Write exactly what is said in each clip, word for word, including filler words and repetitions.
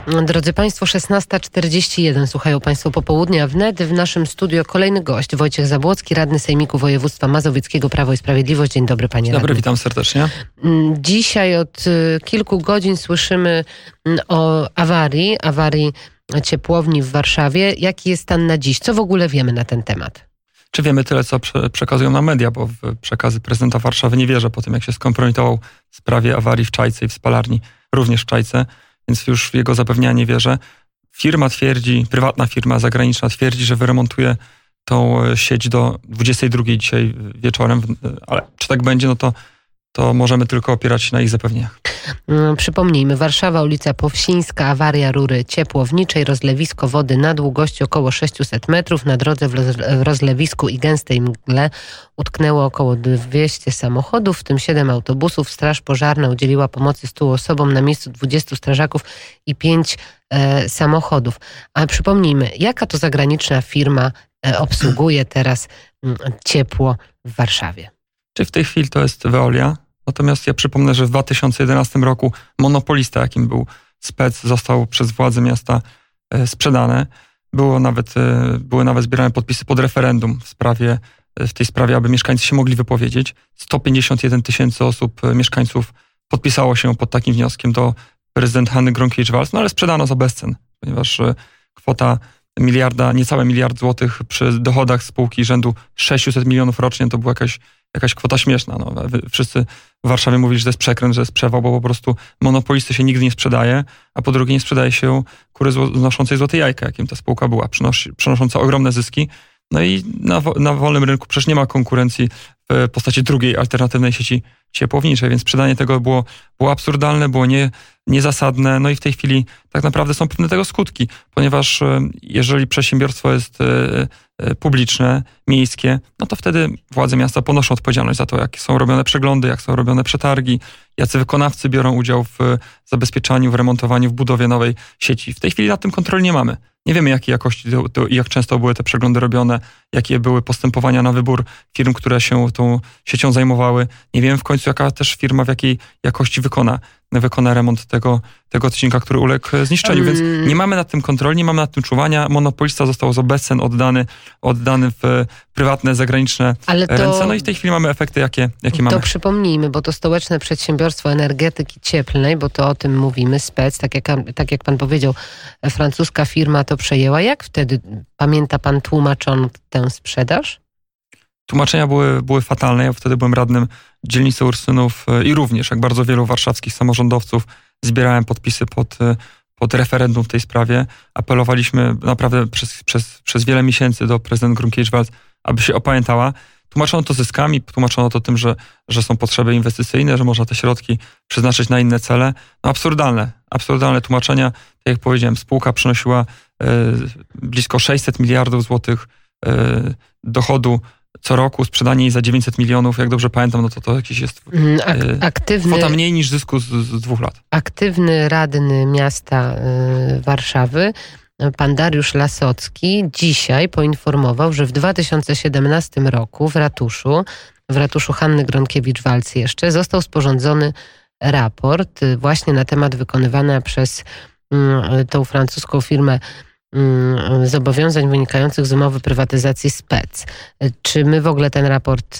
Drodzy Państwo, szesnasta czterdzieści jeden. Słuchają Państwo Popołudnia Wnet. W naszym studio kolejny gość, Wojciech Zabłocki, radny Sejmiku Województwa Mazowieckiego, Prawo i Sprawiedliwość. Dzień dobry, panie Dzień dobry, radny. witam serdecznie. Dzisiaj od kilku godzin słyszymy o awarii, awarii ciepłowni w Warszawie. Jaki jest stan na dziś? Co w ogóle wiemy na ten temat? Czy wiemy tyle, co prze- przekazują nam media, bo w przekazy prezydenta Warszawy nie wierzę po tym, jak się skompromitował w sprawie awarii w Czajce i w spalarni, również w Czajce, więc już w jego zapewnienia nie wierzę. Firma twierdzi, prywatna firma zagraniczna twierdzi, że wyremontuje tą sieć do dwudziestej drugiej dzisiaj wieczorem, ale czy tak będzie, no to, to możemy tylko opierać się na ich zapewnieniach. Przypomnijmy, Warszawa, ulica Powsińska, awaria rury ciepłowniczej, rozlewisko wody na długości około sześćset metrów. Na drodze w rozlewisku i gęstej mgle utknęło około dwieście samochodów, w tym siedem autobusów. Straż pożarna udzieliła pomocy stu osobom, na miejscu dwudziestu strażaków i pięć e, samochodów. A przypomnijmy, jaka to zagraniczna firma e, obsługuje teraz m, ciepło w Warszawie? Czy w tej chwili to jest Veolia? Natomiast ja przypomnę, że w dwa tysiące jedenastym roku monopolista, jakim był Spec, został przez władze miasta sprzedane. Było nawet, były nawet zbierane podpisy pod referendum w sprawie, w tej sprawie, aby mieszkańcy się mogli wypowiedzieć. sto pięćdziesiąt jeden tysięcy osób, mieszkańców podpisało się pod takim wnioskiem do prezydent Hanny Gronkiewicz-Waltz, no ale sprzedano za bezcen, ponieważ kwota miliarda, niecałe miliard złotych przy dochodach spółki rzędu sześćset milionów rocznie to była jakaś Jakaś kwota śmieszna. No. Wszyscy w Warszawie mówili, że to jest przekręt, że jest przewał, bo po prostu monopolisty się nigdy nie sprzedaje, a po drugie nie sprzedaje się kury znoszącej złote jajka, jakim ta spółka była, przynosi, przynosząca ogromne zyski. No i na, na wolnym rynku przecież nie ma konkurencji w postaci drugiej alternatywnej sieci ciepłowniczej, więc sprzedanie tego było, było absurdalne, było nie, niezasadne. No i w tej chwili tak naprawdę są pewne tego skutki, ponieważ jeżeli przedsiębiorstwo jest publiczne, miejskie, no to wtedy władze miasta ponoszą odpowiedzialność za to, jak są robione przeglądy, jak są robione przetargi, jacy wykonawcy biorą udział w zabezpieczaniu, w remontowaniu, w budowie nowej sieci. W tej chwili nad tym kontroli nie mamy. Nie wiemy, jakiej jakości i jak często były te przeglądy robione, jakie były postępowania na wybór firm, które się tą siecią zajmowały. Nie wiemy w końcu, jaka też firma w jakiej jakości wykona, wykona remont tego, tego odcinka, który uległ zniszczeniu. Więc nie mamy nad tym kontroli, nie mamy nad tym czuwania. Monopolista został za bezcen oddany, oddany w prywatne, zagraniczne Ale to, ręce. No i w tej chwili mamy efekty, jakie, jakie mamy. To przypomnijmy, bo to Stołeczne Przedsiębiorstwo Energetyki Cieplnej, bo to o tym mówimy, Spec, tak jak, tak jak pan powiedział, francuska firma to przejęła. Jak wtedy, pamięta pan, tłumaczono tę sprzedaż? Tłumaczenia były, były fatalne. Ja wtedy byłem radnym dzielnicy Ursynów i również, jak bardzo wielu warszawskich samorządowców, zbierałem podpisy pod, pod referendum w tej sprawie. Apelowaliśmy naprawdę przez, przez, przez wiele miesięcy do prezydent Gronkiewicz-Waltz, aby się opamiętała. Tłumaczono to zyskami, tłumaczono to tym, że, że są potrzeby inwestycyjne, że można te środki przeznaczyć na inne cele. No absurdalne, absurdalne tłumaczenia. Tak jak powiedziałem, spółka przynosiła y, blisko sześćset miliardów złotych y, dochodu co roku, sprzedanie jej za dziewięćset milionów, jak dobrze pamiętam, no to to jakiś jest Ak- aktywny, kwota mniej niż zysku z, z dwóch lat. Aktywny radny miasta y, Warszawy, pan Dariusz Lasocki, dzisiaj poinformował, że w dwa tysiące siedemnastym roku w ratuszu, w ratuszu Hanny Gronkiewicz-Waltz jeszcze, został sporządzony raport y, właśnie na temat wykonywania przez y, tą francuską firmę zobowiązań wynikających z umowy prywatyzacji Spec. Czy my w ogóle ten raport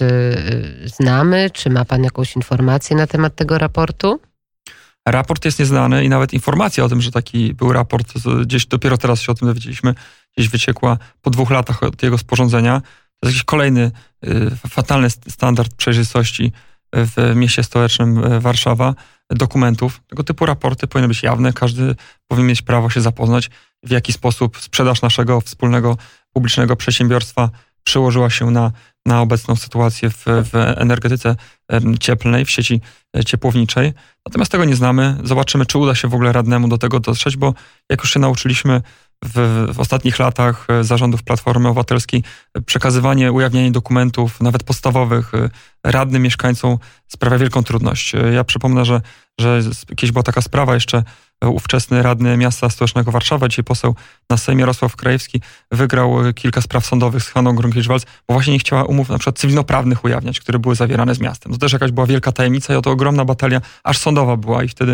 znamy? Czy ma pan jakąś informację na temat tego raportu? Raport jest nieznany i nawet informacja o tym, że taki był raport, gdzieś dopiero teraz się o tym dowiedzieliśmy, gdzieś wyciekła po dwóch latach od jego sporządzenia. To jest jakiś kolejny fatalny standard przejrzystości w mieście stołecznym Warszawa dokumentów. Tego typu raporty powinny być jawne, każdy powinien mieć prawo się zapoznać, w jaki sposób sprzedaż naszego wspólnego publicznego przedsiębiorstwa przełożyła się na, na obecną sytuację w, w energetyce cieplnej, w sieci ciepłowniczej. Natomiast tego nie znamy. Zobaczymy, czy uda się w ogóle radnemu do tego dotrzeć, bo jak już się nauczyliśmy w, w ostatnich latach zarządów Platformy Obywatelskiej, przekazywanie, ujawnianie dokumentów, nawet podstawowych, radnym mieszkańcom sprawia wielką trudność. Ja przypomnę, że, że kiedyś była taka sprawa jeszcze, ówczesny radny miasta stołecznego Warszawa, dzisiaj poseł na Sejmie Jarosław Krajewski, wygrał kilka spraw sądowych z Hanną Gronkiewicz-Waltz, bo właśnie nie chciała umów na przykład cywilnoprawnych ujawniać, które były zawierane z miastem. To też jakaś była wielka tajemnica i oto ogromna batalia, aż sądowa była i wtedy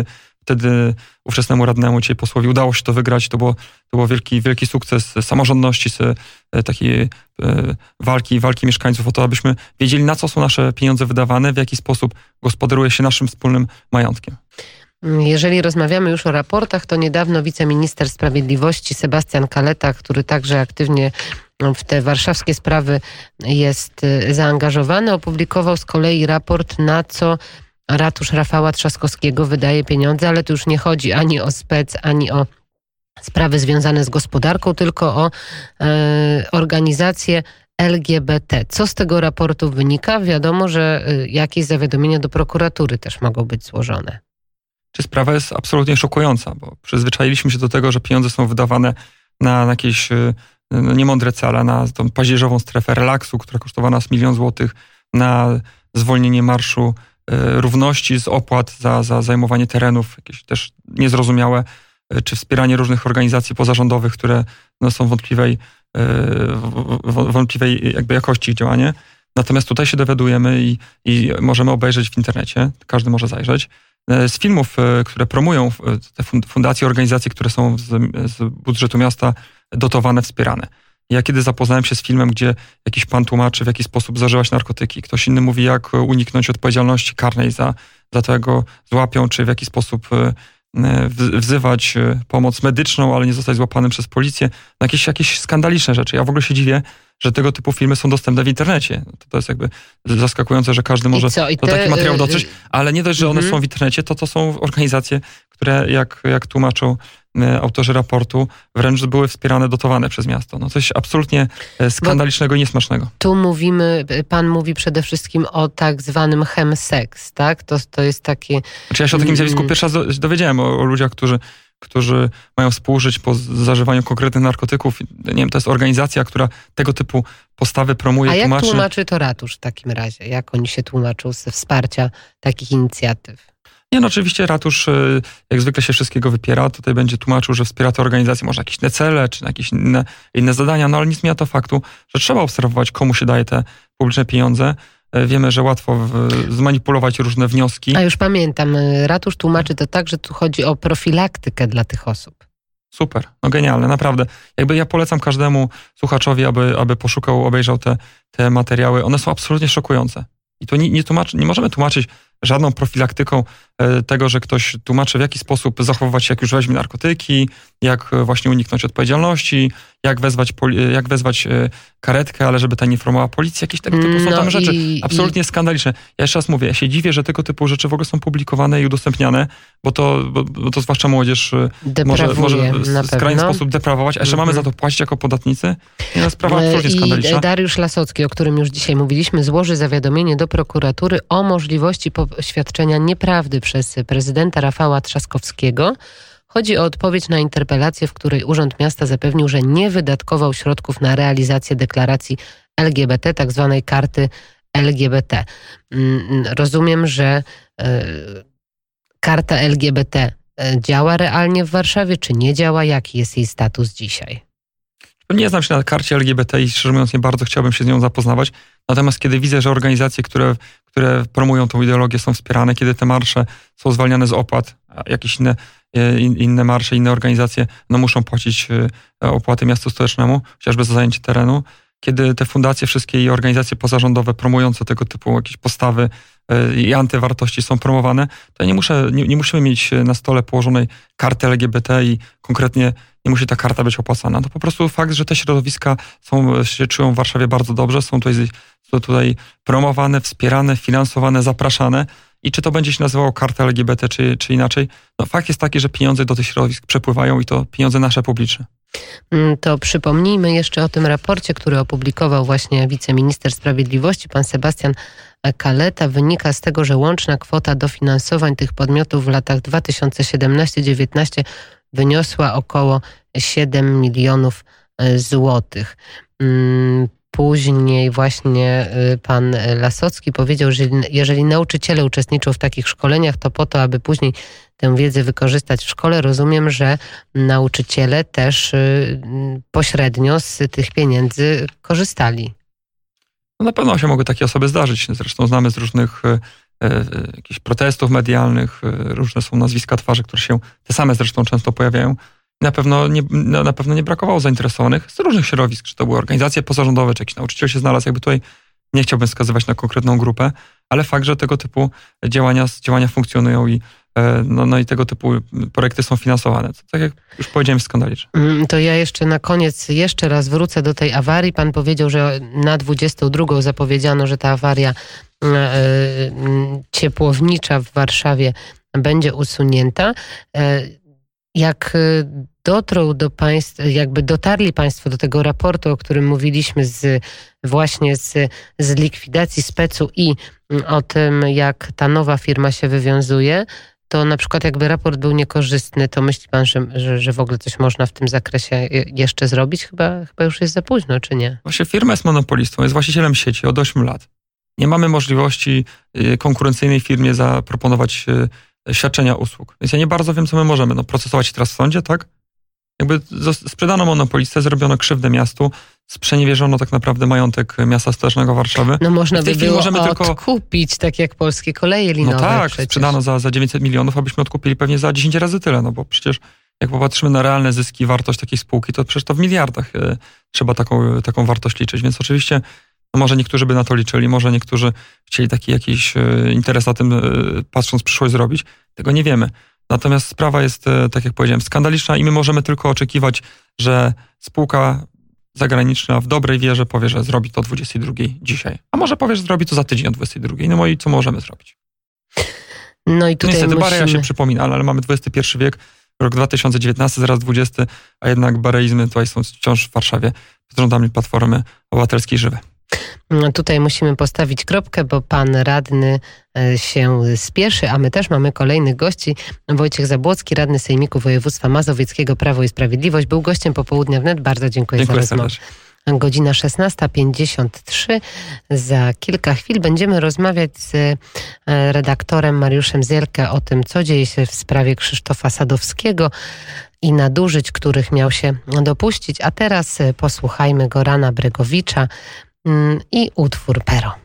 wtedy ówczesnemu radnemu, dzisiaj posłowi, udało się to wygrać. To było, to było wielki, wielki sukces samorządności, takiej walki, walki mieszkańców o to, abyśmy wiedzieli, na co są nasze pieniądze wydawane, w jaki sposób gospodaruje się naszym wspólnym majątkiem. Jeżeli rozmawiamy już o raportach, to niedawno wiceminister sprawiedliwości Sebastian Kaleta, który także aktywnie w te warszawskie sprawy jest zaangażowany, opublikował z kolei raport, na co ratusz Rafała Trzaskowskiego wydaje pieniądze, ale tu już nie chodzi ani o spec, ani o sprawy związane z gospodarką, tylko o e, organizację L G B T. Co z tego raportu wynika? Wiadomo, że jakieś zawiadomienia do prokuratury też mogą być złożone. Czy sprawa jest absolutnie szokująca, bo przyzwyczailiśmy się do tego, że pieniądze są wydawane na, na jakieś no, niemądre cele, na tą paździerzową strefę relaksu, która kosztowała nas milion złotych, na zwolnienie Marszu y, Równości z opłat za, za zajmowanie terenów, jakieś też niezrozumiałe, y, czy wspieranie różnych organizacji pozarządowych, które no, są wątpliwej, y, w, w, wątpliwej jakby jakości ich działanie. Natomiast tutaj się dowiadujemy i, i możemy obejrzeć w internecie, każdy może zajrzeć, z filmów, które promują te fundacje, organizacje, które są z, z budżetu miasta dotowane, wspierane. Ja kiedy zapoznałem się z filmem, gdzie jakiś pan tłumaczy, w jaki sposób zażywać narkotyki, ktoś inny mówi, jak uniknąć odpowiedzialności karnej za, za to, jak go złapią, czy w jaki sposób wzywać pomoc medyczną, ale nie zostać złapanym przez policję. Jakieś, jakieś skandaliczne rzeczy. Ja w ogóle się dziwię, że tego typu filmy są dostępne w internecie. To, to jest jakby zaskakujące, że każdy może I I te, do taki materiał dotrzeć, ale nie dość, że one mm-hmm. są w internecie, to to są organizacje, które jak, jak tłumaczą autorzy raportu, wręcz były wspierane, dotowane przez miasto. No coś absolutnie skandalicznego Bo i niesmacznego. Tu mówimy, pan mówi przede wszystkim o tak zwanym chemseks, tak? To, to jest takie... Znaczy ja się o takim zjawisku pierwszy raz dowiedziałem, o, o ludziach, którzy którzy mają współżyć po zażywaniu konkretnych narkotyków. Nie wiem, to jest organizacja, która tego typu postawy promuje, A jak tłumaczy. tłumaczy to ratusz w takim razie? Jak oni się tłumaczą ze wsparcia takich inicjatyw? Nie, no oczywiście ratusz jak zwykle się wszystkiego wypiera. Tutaj będzie tłumaczył, że wspiera tę organizację może jakieś inne cele, czy jakieś inne, inne zadania, no ale nie zmienia to faktu, że trzeba obserwować, komu się daje te publiczne pieniądze. Wiemy, że łatwo zmanipulować różne wnioski. A już pamiętam, ratusz tłumaczy to tak, że tu chodzi o profilaktykę dla tych osób. Super, no genialne, naprawdę. Jakby ja polecam każdemu słuchaczowi, aby, aby poszukał, obejrzał te, te materiały. One są absolutnie szokujące. I to nie, nie, tłumaczy, nie możemy tłumaczyć żadną profilaktyką tego, że ktoś tłumaczy, w jaki sposób zachowywać się, jak już weźmie narkotyki, jak właśnie uniknąć odpowiedzialności, jak wezwać, jak wezwać karetkę, ale żeby ta nie informowała policji. Jakieś tego typu są no tam i, rzeczy absolutnie i... skandaliczne. Ja jeszcze raz mówię, ja się dziwię, że tego typu rzeczy w ogóle są publikowane i udostępniane, bo to, bo, bo to zwłaszcza młodzież może, może w skrajny sposób deprawować, a jeszcze mm-hmm. mamy za to płacić jako podatnicy. I to sprawa absolutnie skandaliczna. I Dariusz Lasocki, o którym już dzisiaj mówiliśmy, złoży zawiadomienie do prokuratury o możliwości poświadczenia nieprawdy przez prezydenta Rafała Trzaskowskiego. Chodzi o odpowiedź na interpelację, w której Urząd Miasta zapewnił, że nie wydatkował środków na realizację deklaracji L G B T, tak zwanej karty L G B T. Rozumiem, że y, karta L G B T działa realnie w Warszawie, czy nie działa? Jaki jest jej status dzisiaj? Nie znam się na karcie L G B T i szczerze mówiąc nie bardzo chciałbym się z nią zapoznawać. Natomiast kiedy widzę, że organizacje, które, które promują tą ideologię, są wspierane, kiedy te marsze są zwalniane z opłat, a jakieś inne, inne marsze, inne organizacje no muszą płacić opłaty miastu stołecznemu, chociażby za zajęcie terenu, kiedy te fundacje wszystkie i organizacje pozarządowe promujące tego typu jakieś postawy i antywartości są promowane, to ja nie, muszę, nie, nie musimy mieć na stole położonej karty L G B T i konkretnie nie musi ta karta być opłacana. To po prostu fakt, że te środowiska są, się czują w Warszawie bardzo dobrze, są tutaj, są tutaj promowane, wspierane, finansowane, zapraszane i czy to będzie się nazywało karta L G B T, czy, czy inaczej, no fakt jest taki, że pieniądze do tych środowisk przepływają i to pieniądze nasze publiczne. To przypomnijmy jeszcze o tym raporcie, który opublikował właśnie wiceminister sprawiedliwości, pan Sebastian Kaleta. Wynika z tego, że łączna kwota dofinansowań tych podmiotów w latach dwa tysiące siedemnasty dziewiętnasty wyniosła około siedem milionów złotych. Później właśnie pan Lasocki powiedział, że jeżeli nauczyciele uczestniczą w takich szkoleniach, to po to, aby później tę wiedzę wykorzystać w szkole. Rozumiem, że nauczyciele też pośrednio z tych pieniędzy korzystali. No na pewno się mogły takie osoby zdarzyć. Zresztą znamy z różnych jakichś protestów medialnych, różne są nazwiska, twarze, które się, te same zresztą często pojawiają. Na pewno nie, na pewno nie brakowało zainteresowanych z różnych środowisk, czy to były organizacje pozarządowe, czy jakiś nauczyciel się znalazł, jakby tutaj nie chciałbym wskazywać na konkretną grupę, ale fakt, że tego typu działania, działania funkcjonują i No, no i tego typu projekty są finansowane. To, tak jak już powiedziałem, jest skandaliczne. To ja jeszcze na koniec jeszcze raz wrócę do tej awarii. Pan powiedział, że na dwudziestą drugą zapowiedziano, że ta awaria ciepłownicza w Warszawie będzie usunięta. Jak dotrą do państw, jakby dotarli państwo do tego raportu, o którym mówiliśmy z, właśnie z, z likwidacji specu i o tym, jak ta nowa firma się wywiązuje, to na przykład jakby raport był niekorzystny, to myśli pan, że, że, że w ogóle coś można w tym zakresie jeszcze zrobić? Chyba, chyba już jest za późno, czy nie? Właśnie firma jest monopolistą, jest właścicielem sieci od ośmiu lat. Nie mamy możliwości konkurencyjnej firmie zaproponować świadczenia usług. Więc ja nie bardzo wiem, co my możemy. No, procesować teraz w sądzie, tak? Jakby sprzedano monopolistę, zrobiono krzywdę miastu, sprzeniewierzono tak naprawdę majątek miasta stołecznego Warszawy. No można by było możemy odkupić, tylko... tak jak Polskie Koleje Linowe. No tak, przecież. Sprzedano za, za dziewięćset milionów, abyśmy odkupili pewnie za dziesięć razy tyle, no bo przecież jak popatrzymy na realne zyski, wartość takiej spółki, to przecież to w miliardach y, trzeba taką, taką wartość liczyć, więc oczywiście no może niektórzy by na to liczyli, może niektórzy chcieli taki jakiś y, interes na tym, y, patrząc w przyszłość, zrobić. Tego nie wiemy. Natomiast sprawa jest, tak jak powiedziałem, skandaliczna i my możemy tylko oczekiwać, że spółka zagraniczna w dobrej wierze powie, że zrobi to o dwudziestej drugiej dzisiaj. A może powie, że zrobi to za tydzień o dwudziestej drugiej. No i co możemy zrobić? No i tutaj Niestety musimy... Bareja się przypomina, ale mamy dwudziesty pierwszy wiek, rok dwa tysiące dziewiętnasty, zaraz dwudziesty, a jednak bareizmy tutaj są wciąż w Warszawie pod rządami Platformy Obywatelskiej żywe. No tutaj musimy postawić kropkę, bo pan radny się spieszy, a my też mamy kolejnych gości. Wojciech Zabłocki, radny Sejmiku Województwa Mazowieckiego, Prawo i Sprawiedliwość, był gościem Popołudnia Wnet. Bardzo dziękuję, dziękuję za rozmowę. Serdecznie. Godzina szesnasta pięćdziesiąt trzy. Za kilka chwil będziemy rozmawiać z redaktorem Mariuszem Zielkę o tym, co dzieje się w sprawie Krzysztofa Sadowskiego i nadużyć, których miał się dopuścić. A teraz posłuchajmy Gorana Bregowicza i utwór Pero.